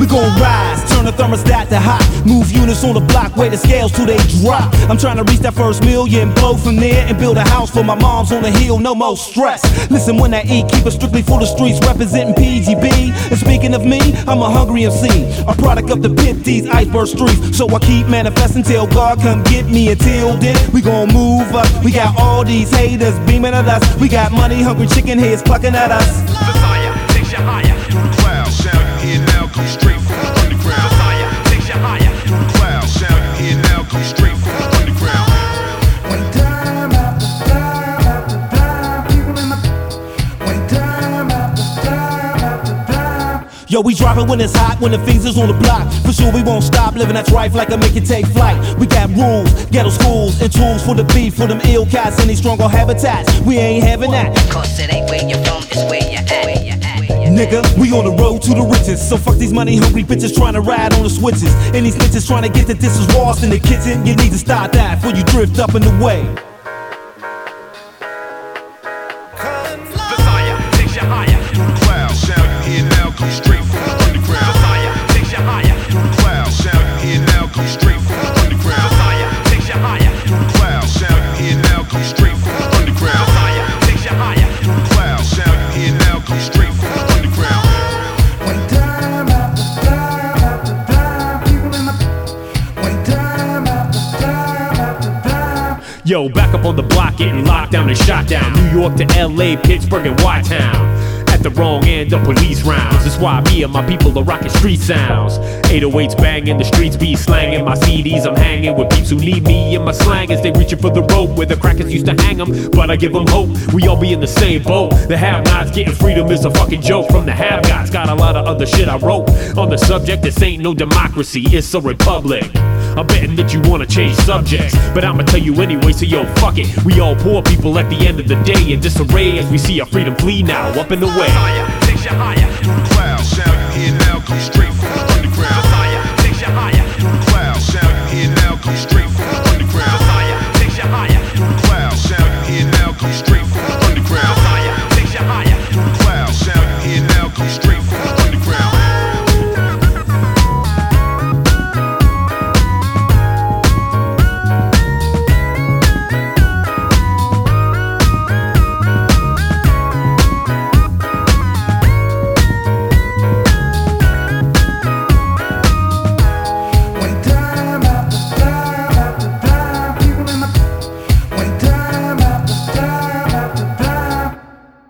We gon' rise, turn the thermostat to hot. Move units on the block, weigh the scales till they drop. I'm trying to reach that first million, blow from there and build a house for my moms on the hill, no more stress. Listen, when I eat, keep it strictly for the streets, representing PGB. And speaking of me, I'm a hungry MC, a product of the pit, these iceberg streets. So I keep manifesting till God come get me. Until then, we gon' move up. We got all these haters beaming at us. We got money hungry chicken heads plucking at us. Desire takes you higher through the clouds. Sound you hear now comes straight from the underground. Desire takes you higher through the clouds. Sound you hear now comes straight from the underground. When time after time after time, people in the. When time after time after time. Yo, we drop it when it's hot, when the fiends is on the block. For sure we won't stop living that life like I make it take flight. We got rules, ghetto schools, and tools for the beef, for them ill cats and these stronger habitats. We ain't having that. Cause it ain't where you're from, it's where you're at. Nigga, we on the road to the riches. So fuck these money hungry bitches trying to ride on the switches. And these bitches trying to get the dishes washed in the kitchen. You need to stop that before you drift up in the way. Desire takes you higher through the clouds. Sound you hear now comes straight from the underground. Desire takes you higher through the clouds. Sound you hear now comes straight from the underground. Desire takes you higher through the clouds. Sound you hear now comes straight from the underground. Desire takes you higher through the clouds. Sound you hear now comes straight from the underground. When time after time after time, people in the. When time after time after time. Yo, back up on the block, getting locked down and shot down. New York to LA, Pittsburgh and Y-Town. At the wrong end of police rounds. That's why me and my people are rocking street sounds. 808s banging, the streets be slanging. My CDs I'm hanging with peeps who need me and my slang as they reaching for the rope where the crackers used to hang them. But I give them hope, we all be in the same boat. The have-nots getting freedom is a fucking joke from the have-gots. Got a lot of other shit I wrote on the subject. This ain't no democracy, it's a republic. I'm betting that you wanna change subjects, but I'ma tell you anyway, so yo, fuck it. We all poor people at the end of the day in disarray as we see our freedom flee now up and away. Desire takes you higher